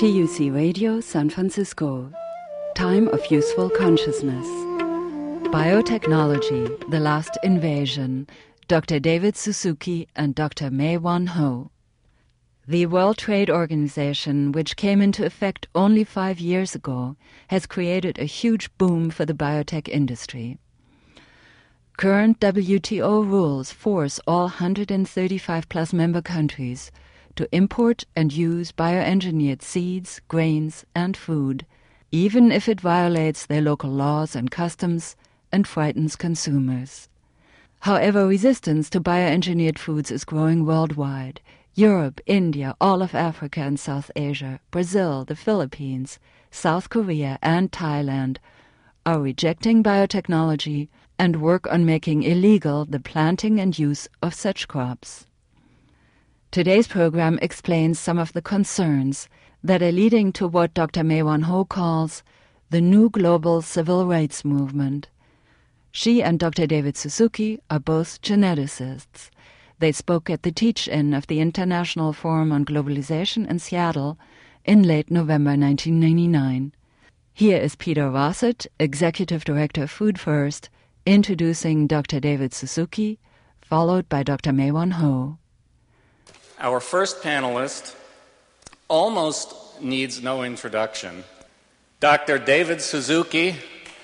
TUC Radio San Francisco. Time of Useful Consciousness. Biotechnology, The Last Invasion. Dr. David Suzuki and Dr. Mae-Wan Ho. The World Trade Organization, which came into effect only 5 years ago, has created a huge boom for the biotech industry. Current WTO rules force all 135-plus member countries to import and use bioengineered seeds, grains, and food, even if it violates their local laws and customs and frightens consumers. However, resistance to bioengineered foods is growing worldwide. Europe, India, all of Africa and South Asia, Brazil, the Philippines, South Korea, and Thailand are rejecting biotechnology and work on making illegal the planting and use of such crops. Today's program explains some of the concerns that are leading to what Dr. Mae-Wan Ho calls the new global civil rights movement. She and Dr. David Suzuki are both geneticists. They spoke at the teach-in of the International Forum on Globalization in Seattle in late November 1999. Here is Peter Rossett, Executive Director of Food First, introducing Dr. David Suzuki, followed by Dr. Mae-Wan Ho. Our first panelist almost needs no introduction. Dr. David Suzuki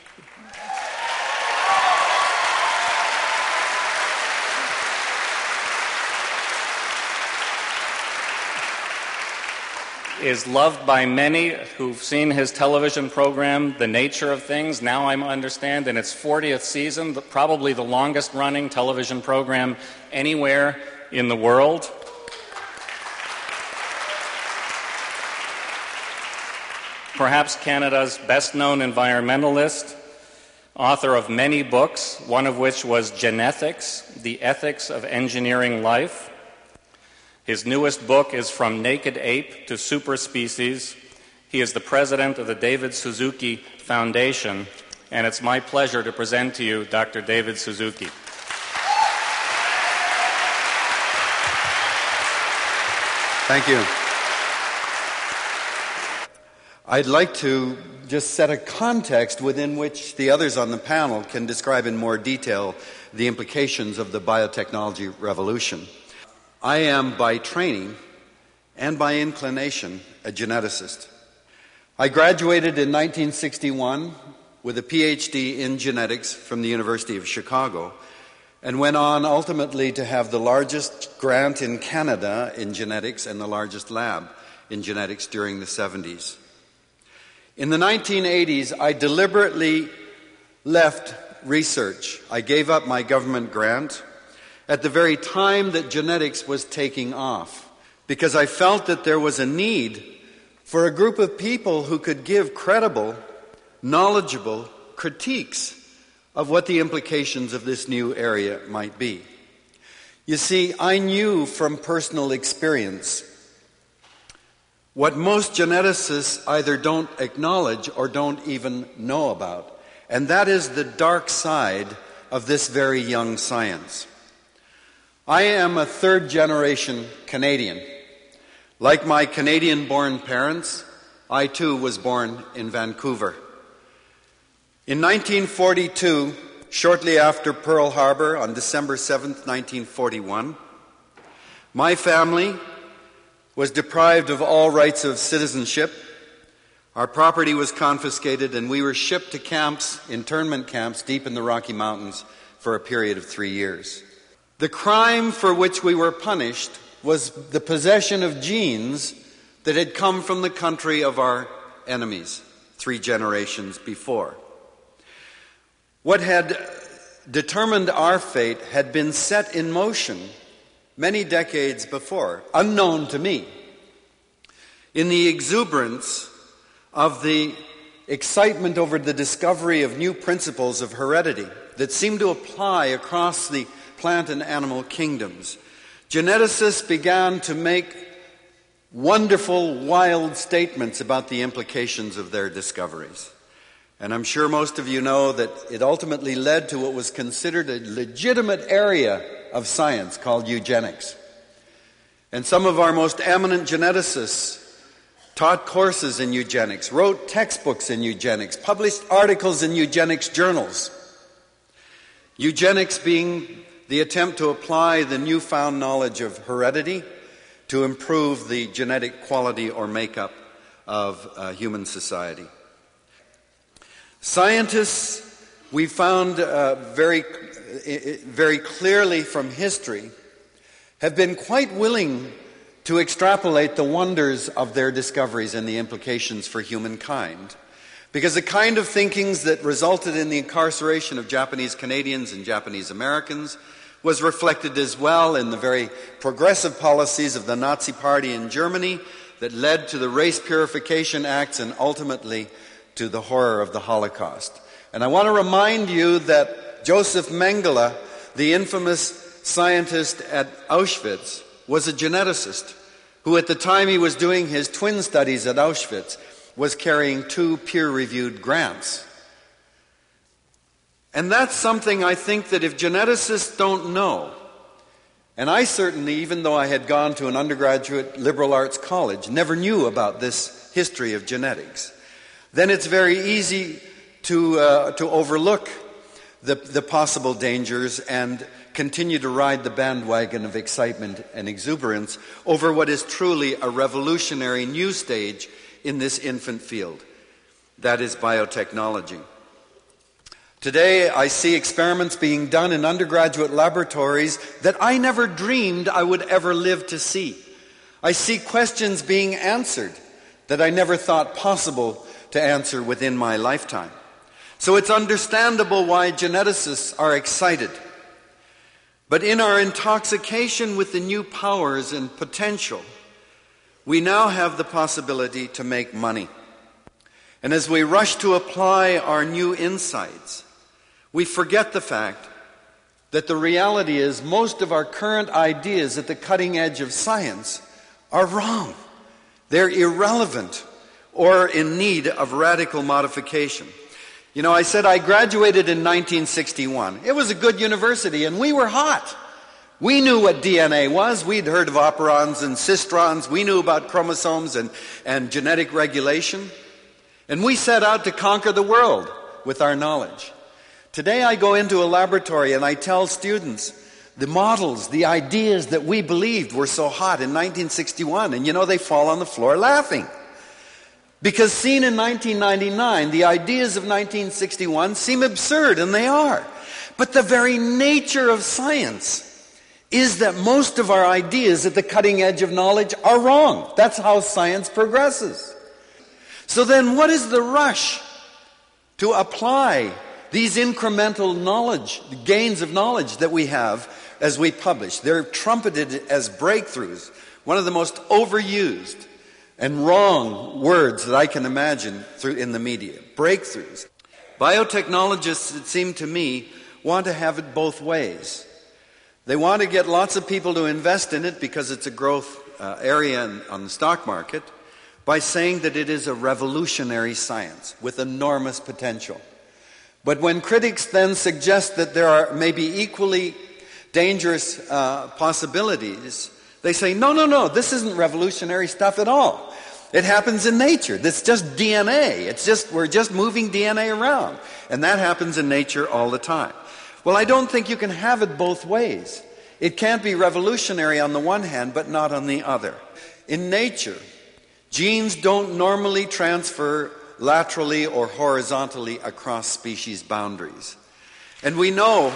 is loved by many who've seen his television program, The Nature of Things. Now I understand in its 40th season, probably the longest running television program anywhere in the world. Perhaps Canada's best-known environmentalist, author of many books, one of which was Genethics, The Ethics of Engineering Life. His newest book is From Naked Ape to Superspecies. He is the president of the David Suzuki Foundation, and it's my pleasure to present to you Dr. David Suzuki. Thank you. I'd like to just set a context within which the others on the panel can describe in more detail the implications of the biotechnology revolution. I am, by training and by inclination, a geneticist. I graduated in 1961 with a PhD in genetics from the University of Chicago and went on ultimately to have the largest grant in Canada in genetics and the largest lab in genetics during the 70s. In the 1980s, I deliberately left research. I gave up my government grant at the very time that genetics was taking off, because I felt that there was a need for a group of people who could give credible, knowledgeable critiques of what the implications of this new area might be. You see, I knew from personal experience what most geneticists either don't acknowledge or don't even know about, and that is the dark side of this very young science. I am a third-generation Canadian. Like my Canadian-born parents, I too was born in Vancouver. In 1942, shortly after Pearl Harbor, on December 7th, 1941, my family was deprived of all rights of citizenship. Our property was confiscated, and we were shipped to camps, internment camps, deep in the Rocky Mountains for a period of 3 years. The crime for which we were punished was the possession of genes that had come from the country of our enemies 3 generations before. What had determined our fate had been set in motion many decades before, unknown to me, in the exuberance of the excitement over the discovery of new principles of heredity that seemed to apply across the plant and animal kingdoms. Geneticists began to make wonderful, wild statements about the implications of their discoveries. And I'm sure most of you know that it ultimately led to what was considered a legitimate area of science called eugenics. And some of our most eminent geneticists taught courses in eugenics, wrote textbooks in eugenics, published articles in eugenics journals. Eugenics being the attempt to apply the newfound knowledge of heredity to improve the genetic quality or makeup of human society. Scientists, we found very clearly from history, have been quite willing to extrapolate the wonders of their discoveries and the implications for humankind. Because the kind of thinkings that resulted in the incarceration of Japanese Canadians and Japanese Americans was reflected as well in the very progressive policies of the Nazi Party in Germany that led to the Race Purification Acts and ultimately to the horror of the Holocaust. And I want to remind you that Joseph Mengele, the infamous scientist at Auschwitz, was a geneticist who at the time he was doing his twin studies at Auschwitz was carrying 2 peer-reviewed grants. And that's something I think that if geneticists don't know, and I certainly, even though I had gone to an undergraduate liberal arts college, never knew about this history of genetics, then it's very easy to overlook the possible dangers and continue to ride the bandwagon of excitement and exuberance over what is truly a revolutionary new stage in this infant field. That is biotechnology. Today, I see experiments being done in undergraduate laboratories that I never dreamed I would ever live to see. I see questions being answered that I never thought possible to answer within my lifetime. So it's understandable why geneticists are excited. But in our intoxication with the new powers and potential, we now have the possibility to make money. And as we rush to apply our new insights, we forget the fact that the reality is most of our current ideas at the cutting edge of science are wrong. They're irrelevant or in need of radical modification. You know, I said I graduated in 1961. It was a good university and we were hot. We knew what DNA was. We'd heard of operons and cistrons. We knew about chromosomes and genetic regulation. And we set out to conquer the world with our knowledge. Today I go into a laboratory and I tell students the models, the ideas that we believed were so hot in 1961. And you know, they fall on the floor laughing. Because seen in 1999, the ideas of 1961 seem absurd, and they are. But the very nature of science is that most of our ideas at the cutting edge of knowledge are wrong. That's how science progresses. So then what is the rush to apply these incremental knowledge, the gains of knowledge that we have as we publish? They're trumpeted as breakthroughs, one of the most overused and wrong words that I can imagine in the media. Breakthroughs. Biotechnologists, it seemed to me, want to have it both ways. They want to get lots of people to invest in it because it's a growth area on the stock market by saying that it is a revolutionary science with enormous potential. But when critics then suggest that there are maybe equally dangerous possibilities, they say, no, this isn't revolutionary stuff at all. It happens in nature. It's just DNA. We're just moving DNA around. And that happens in nature all the time. Well, I don't think you can have it both ways. It can't be revolutionary on the one hand, but not on the other. In nature, genes don't normally transfer laterally or horizontally across species boundaries. And we know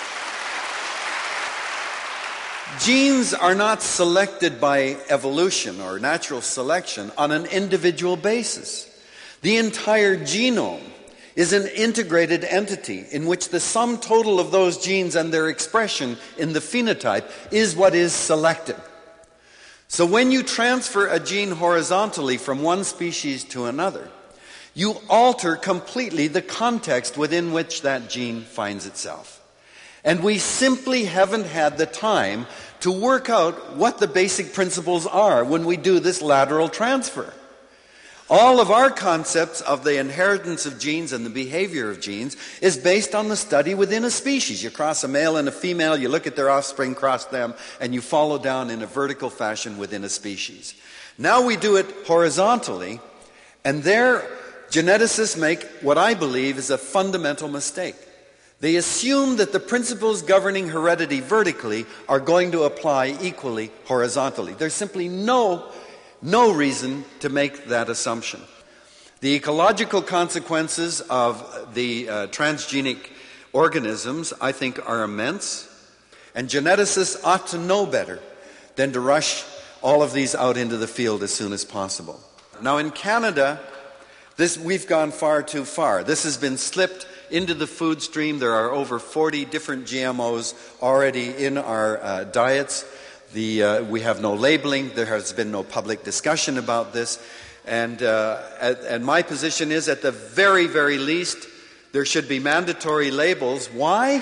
genes are not selected by evolution or natural selection on an individual basis. The entire genome is an integrated entity in which the sum total of those genes and their expression in the phenotype is what is selected. So when you transfer a gene horizontally from one species to another, you alter completely the context within which that gene finds itself. And we simply haven't had the time to work out what the basic principles are when we do this lateral transfer. All of our concepts of the inheritance of genes and the behavior of genes is based on the study within a species. You cross a male and a female, you look at their offspring, cross them, and you follow down in a vertical fashion within a species. Now we do it horizontally, and there geneticists make what I believe is a fundamental mistake. They assume that the principles governing heredity vertically are going to apply equally horizontally. There's simply no reason to make that assumption. The ecological consequences of the transgenic organisms, I think, are immense, and geneticists ought to know better than to rush all of these out into the field as soon as possible. Now in Canada, we've gone far too far. This has been slipped into the food stream. There are over 40 different GMOs already in our diets. We have no labeling. There has been no public discussion about this. And my position is, at the very, very least, there should be mandatory labels. Why?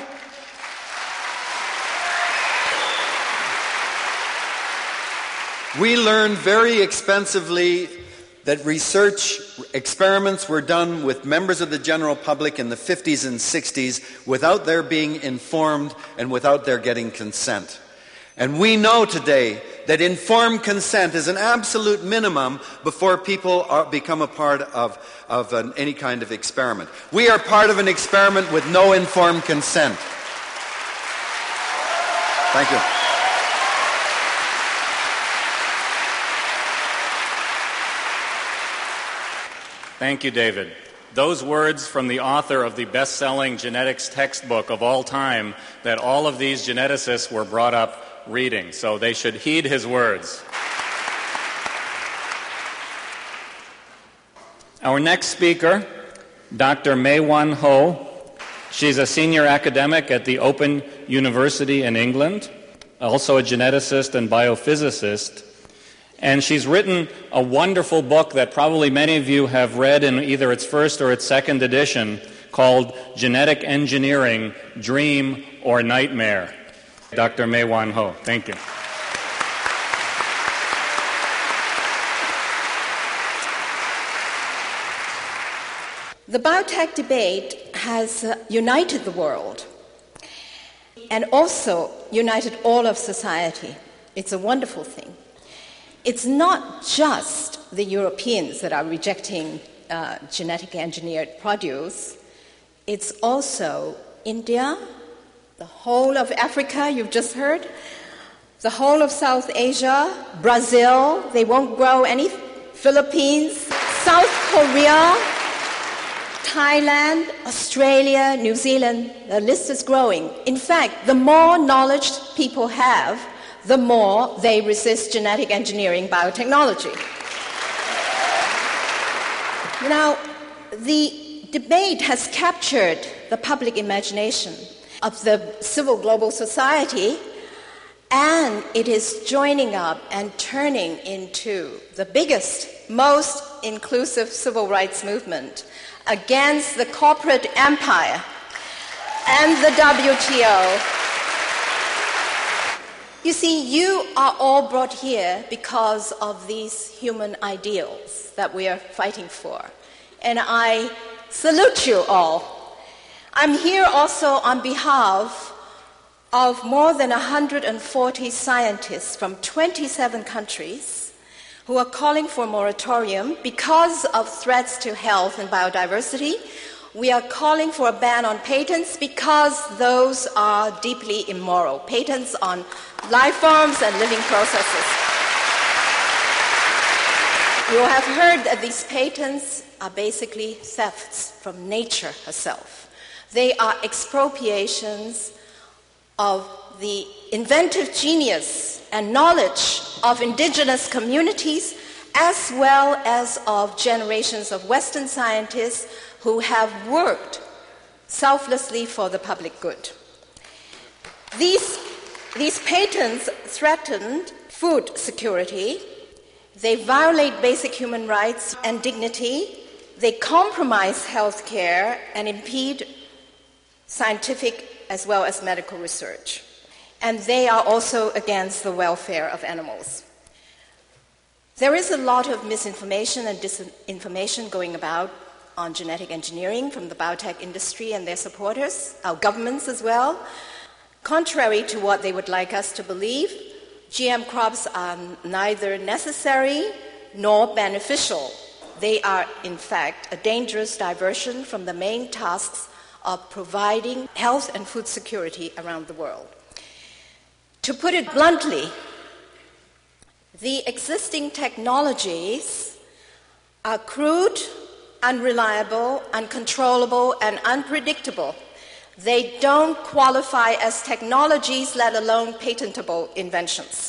We learned very expensively that research experiments were done with members of the general public in the 50s and 60s without their being informed and without their getting consent. And we know today that informed consent is an absolute minimum before people become a part of any kind of experiment. We are part of an experiment with no informed consent. Thank you. Thank you, David. Those words from the author of the best-selling genetics textbook of all time that all of these geneticists were brought up reading, so they should heed his words. Our next speaker, Dr. Mei-Wan Ho. She's a senior academic at the Open University in England, also a geneticist and biophysicist. And she's written a wonderful book that probably many of you have read in either its first or its second edition, called Genetic Engineering, Dream or Nightmare. Dr. Mei-Wan Ho, thank you. The biotech debate has united the world and also united all of society. It's a wonderful thing. It's not just the Europeans that are rejecting genetically engineered produce. It's also India, the whole of Africa, you've just heard, the whole of South Asia, Brazil, they won't grow any, Philippines, South Korea, Thailand, Australia, New Zealand, the list is growing. In fact, the more knowledge people have, the more they resist genetic engineering biotechnology. Now, the debate has captured the public imagination of the civil global society, and it is joining up and turning into the biggest, most inclusive civil rights movement against the corporate empire and the WTO. You see, you are all brought here because of these human ideals that we are fighting for. And I salute you all. I'm here also on behalf of more than 140 scientists from 27 countries who are calling for a moratorium because of threats to health and biodiversity. We are calling for a ban on patents because those are deeply immoral. Patents on life forms and living processes. You have heard that these patents are basically thefts from nature herself. They are expropriations of the inventive genius and knowledge of indigenous communities, as well as of generations of Western scientists who have worked selflessly for the public good. These patents threaten food security, they violate basic human rights and dignity, they compromise health care and impede scientific as well as medical research. And they are also against the welfare of animals. There is a lot of misinformation and disinformation going about on genetic engineering from the biotech industry and their supporters, our governments as well. Contrary to what they would like us to believe, GM crops are neither necessary nor beneficial. They are, in fact, a dangerous diversion from the main tasks of providing health and food security around the world. To put it bluntly, the existing technologies are crude, unreliable, uncontrollable, and unpredictable. They don't qualify as technologies, let alone patentable inventions.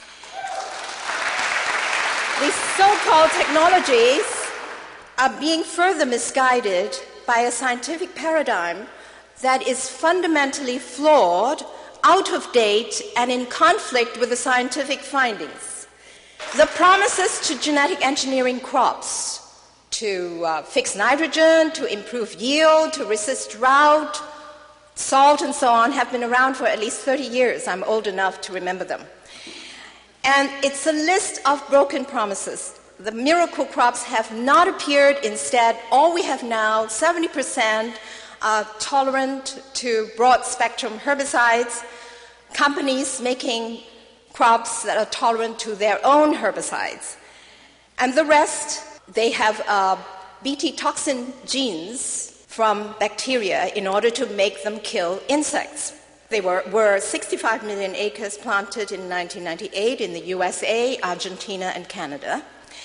These so-called technologies are being further misguided by a scientific paradigm that is fundamentally flawed, out of date, and in conflict with the scientific findings. The promises to genetic engineering crops to fix nitrogen, to improve yield, to resist drought, salt, and so on have been around for at least 30 years. I'm old enough to remember them. And it's a list of broken promises. The miracle crops have not appeared. Instead, all we have now, 70% are tolerant to broad-spectrum herbicides, companies making crops that are tolerant to their own herbicides. And the rest, they have Bt toxin genes from bacteria in order to make them kill insects. There were 65 million acres planted in 1998 in the USA, Argentina, and Canada.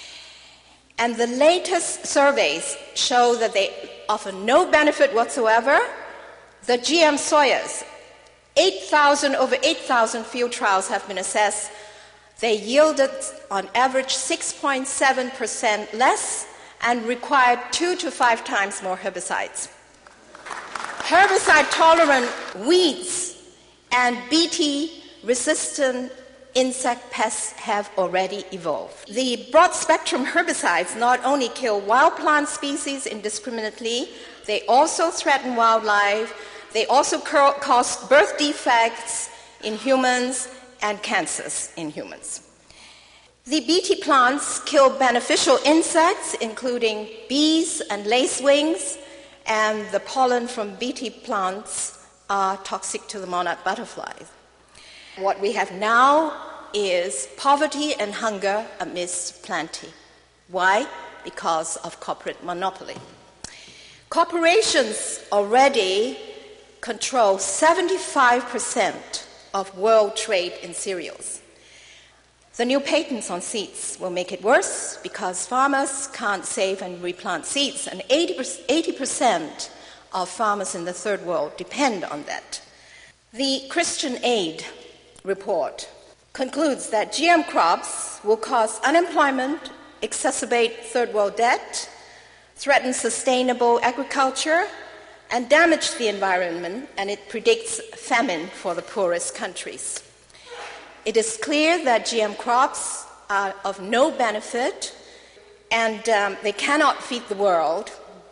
And the latest surveys show that they offer no benefit whatsoever. The GM soyas, over 8,000 field trials have been assessed. They yielded, on average, 6.7% less and required 2 to 5 times more herbicides. Herbicide-tolerant weeds and Bt-resistant insect pests have already evolved. The broad-spectrum herbicides not only kill wild plant species indiscriminately, they also threaten wildlife, they also cause birth defects in humans and cancers in humans. The Bt plants kill beneficial insects, including bees and lacewings, and the pollen from Bt plants are toxic to the monarch butterflies. What we have now is poverty and hunger amidst plenty. Why? Because of corporate monopoly. Corporations already control 75% of world trade in cereals. The new patents on seeds will make it worse because farmers can't save and replant seeds, and 80% of farmers in the third world depend on that. The Christian Aid report concludes that GM crops will cause unemployment, exacerbate third world debt, threaten sustainable agriculture, and damage the environment, and it predicts famine for the poorest countries. It is clear that GM crops are of no benefit, and they cannot feed the world,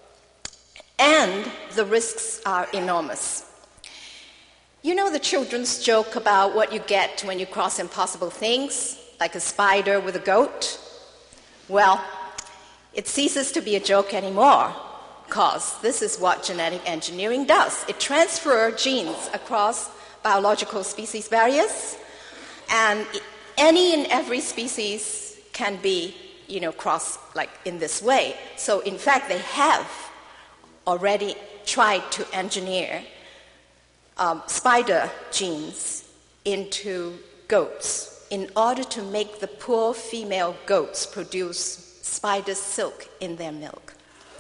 and the risks are enormous. You know the children's joke about what you get when you cross impossible things, like a spider with a goat? Well, it ceases to be a joke anymore, because this is what genetic engineering does. It transfers genes across biological species barriers, and any and every species can be, crossed like in this way. So in fact, they have already tried to engineer spider genes into goats in order to make the poor female goats produce spider silk in their milk.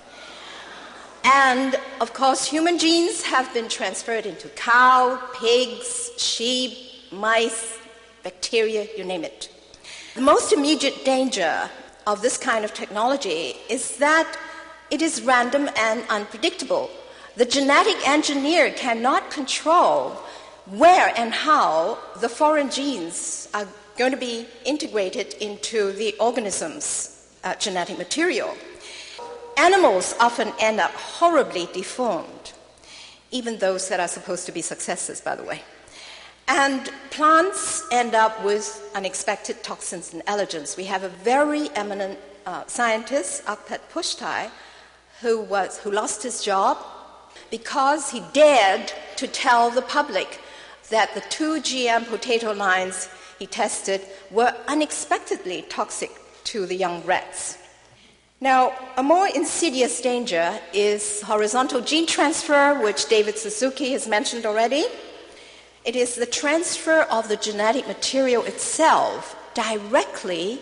And of course, human genes have been transferred into cow, pigs, sheep, mice, bacteria, you name it. The most immediate danger of this kind of technology is that it is random and unpredictable. The genetic engineer cannot control where and how the foreign genes are going to be integrated into the organism's genetic material. Animals often end up horribly deformed, even those that are supposed to be successes, by the way. And plants end up with unexpected toxins and allergens. We have a very eminent scientist, Akhtat Pushtai, who lost his job because he dared to tell the public that the 2 GM potato lines he tested were unexpectedly toxic to the young rats. Now, a more insidious danger is horizontal gene transfer, which David Suzuki has mentioned already. It is the transfer of the genetic material itself directly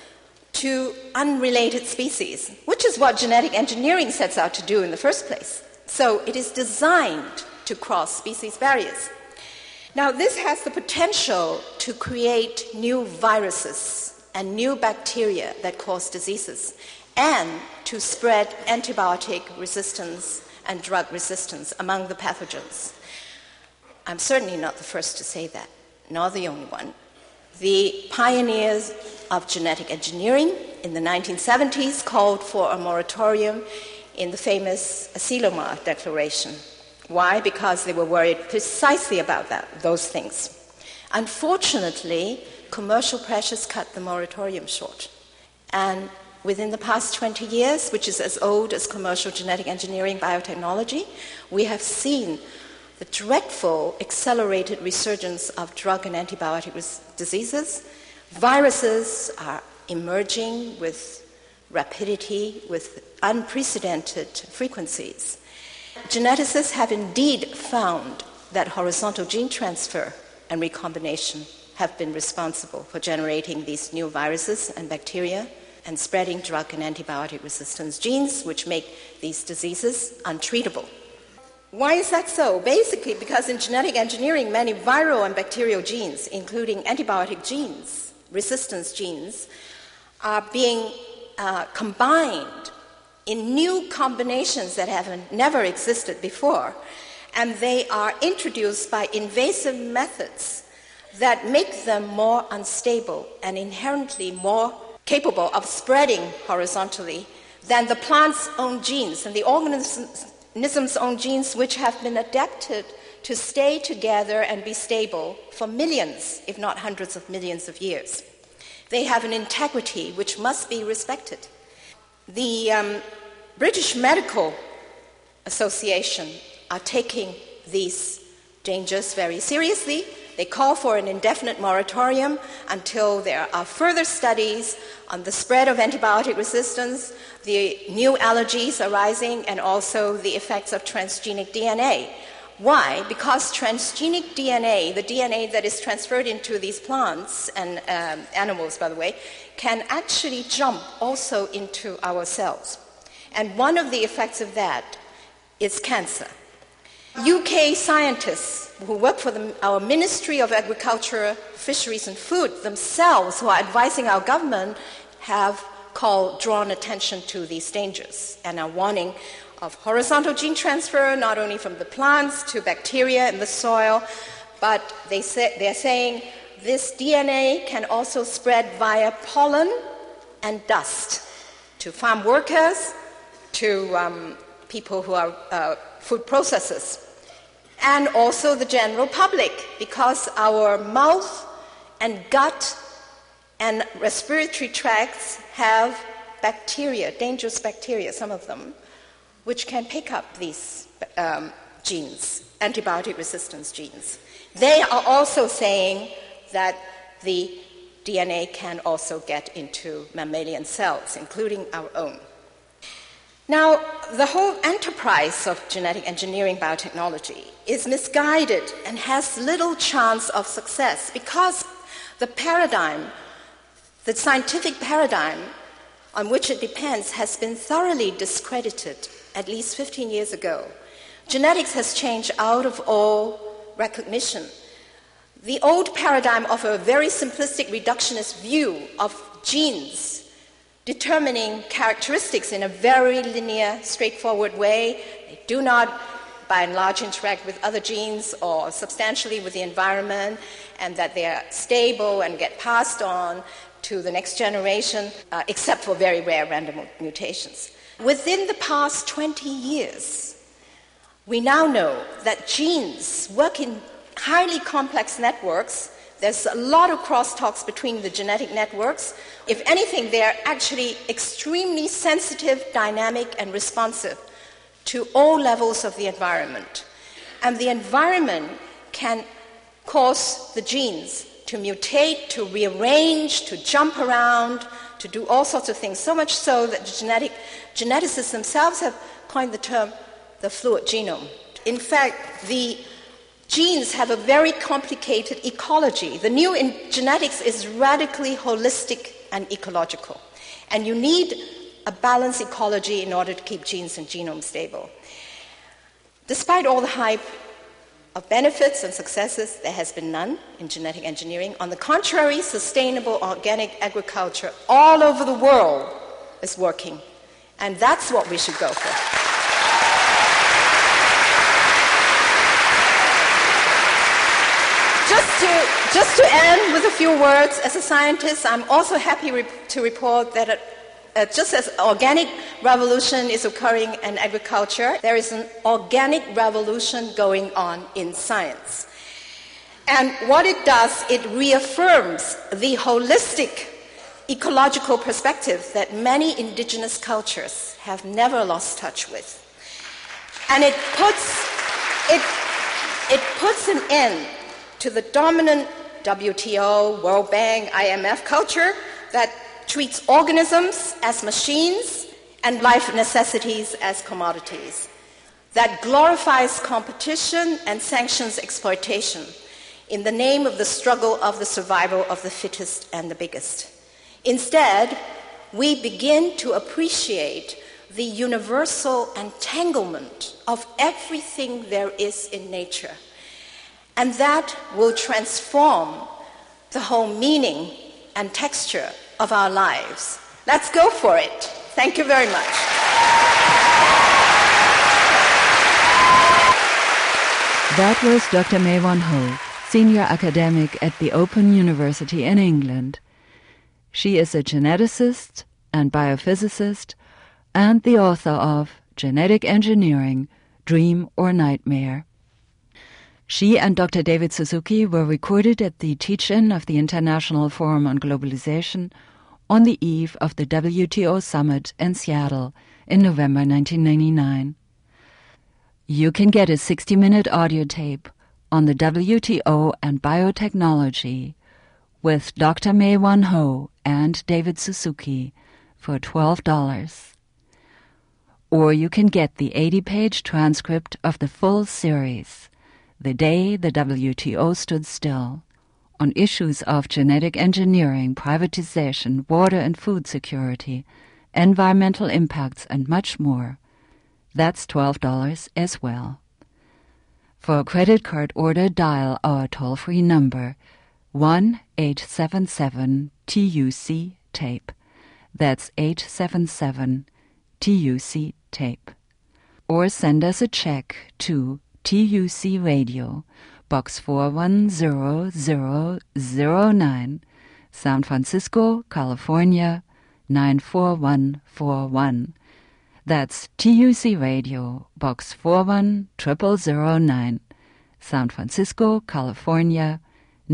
to unrelated species, which is what genetic engineering sets out to do in the first place. So it is designed to cross species barriers. Now, this has the potential to create new viruses and new bacteria that cause diseases, and to spread antibiotic resistance and drug resistance among the pathogens. I'm certainly not the first to say that, nor the only one. The pioneers of genetic engineering in the 1970s called for a moratorium in the famous Asilomar Declaration. Why? Because they were worried precisely about those things. Unfortunately, commercial pressures cut the moratorium short. And within the past 20 years, which is as old as commercial genetic engineering biotechnology, we have seen the dreadful accelerated resurgence of drug and antibiotic diseases. Viruses are emerging with rapidity, with unprecedented frequencies. Geneticists have indeed found that horizontal gene transfer and recombination have been responsible for generating these new viruses and bacteria and spreading drug and antibiotic resistance genes, which make these diseases untreatable. Why is that so? Basically, because in genetic engineering, many viral and bacterial genes, including antibiotic genes, resistance genes, are being combined in new combinations that have never existed before. And they are introduced by invasive methods that make them more unstable and inherently more capable of spreading horizontally than the plant's own genes and the organism's own genes, which have been adapted to stay together and be stable for millions, if not hundreds of millions of years. They have an integrity which must be respected. The British Medical Association are taking these dangers very seriously. They call for an indefinite moratorium until there are further studies on the spread of antibiotic resistance, the new allergies arising, and also the effects of transgenic DNA. Why? Because transgenic DNA, the DNA that is transferred into these plants and animals, by the way, can actually jump also into our cells. And one of the effects of that is cancer. UK scientists who work for our Ministry of Agriculture, Fisheries and Food themselves, who are advising our government, have drawn attention to these dangers and are warning of horizontal gene transfer, not only from the plants to bacteria in the soil, but they're saying this DNA can also spread via pollen and dust to farm workers, to people who are food processors, and also the general public, because our mouth and gut and respiratory tracts have bacteria, dangerous bacteria, some of them, which can pick up these genes, antibiotic resistance genes. They are also saying that the DNA can also get into mammalian cells, including our own. Now, the whole enterprise of genetic engineering biotechnology is misguided and has little chance of success because the scientific paradigm on which it depends has been thoroughly discredited at least 15 years ago. Genetics has changed out of all recognition. The old paradigm of a very simplistic reductionist view of genes determining characteristics in a very linear, straightforward way. They do not, by and large, interact with other genes or substantially with the environment, and that they are stable and get passed on to the next generation, except for very rare random mutations. Within the past 20 years, we now know that genes work in highly complex networks. There's a lot of crosstalks between the genetic networks. If anything, they're actually extremely sensitive, dynamic, and responsive to all levels of the environment. And the environment can cause the genes to mutate, to rearrange, to jump around, to do all sorts of things, so much so that geneticists themselves have coined the term the fluid genome. In fact, the genes have a very complicated ecology. The new in genetics is radically holistic and ecological. And you need a balanced ecology in order to keep genes and genomes stable. Despite all the hype of benefits and successes, there has been none in genetic engineering. On the contrary, sustainable organic agriculture all over the world is working. And that's what we should go for. Just to end with a few words, as a scientist, I'm also happy to report that just as organic revolution is occurring in agriculture, there is an organic revolution going on in science. And what it does, it reaffirms the holistic ecological perspective that many indigenous cultures have never lost touch with. And it puts an end to the dominant WTO, World Bank, IMF culture that treats organisms as machines and life necessities as commodities, that glorifies competition and sanctions exploitation in the name of the struggle of the survival of the fittest and the biggest. Instead, we begin to appreciate the universal entanglement of everything there is in nature, and that will transform the whole meaning and texture of our lives. Let's go for it. Thank you very much. That was Dr. Mae-Wan Ho, senior academic at the Open University in England. She is a geneticist and biophysicist and the author of Genetic Engineering, Dream or Nightmare. She and Dr. David Suzuki were recorded at the teach-in of the International Forum on Globalization on the eve of the WTO summit in Seattle in November 1999. You can get a 60-minute audio tape on the WTO and biotechnology with Dr. Mae-Wan Ho and David Suzuki for $12. Or you can get the 80-page transcript of the full series, The Day the WTO Stood Still, on issues of genetic engineering, privatization, water and food security, environmental impacts, and much more. That's $12 as well. For a credit card order, dial our toll-free number, 1-877-TUC-TAPE. That's 877-TUC-TAPE. Or send us a check to TUC Radio, Box 41009, San Francisco, California, 94141. That's TUC Radio, Box 41009, San Francisco, California,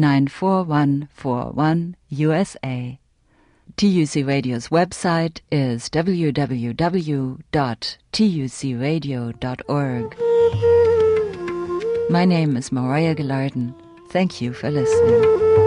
94141, USA. TUC Radio's website is www.tucradio.org. My name is Mariah Gilardin. Thank you for listening.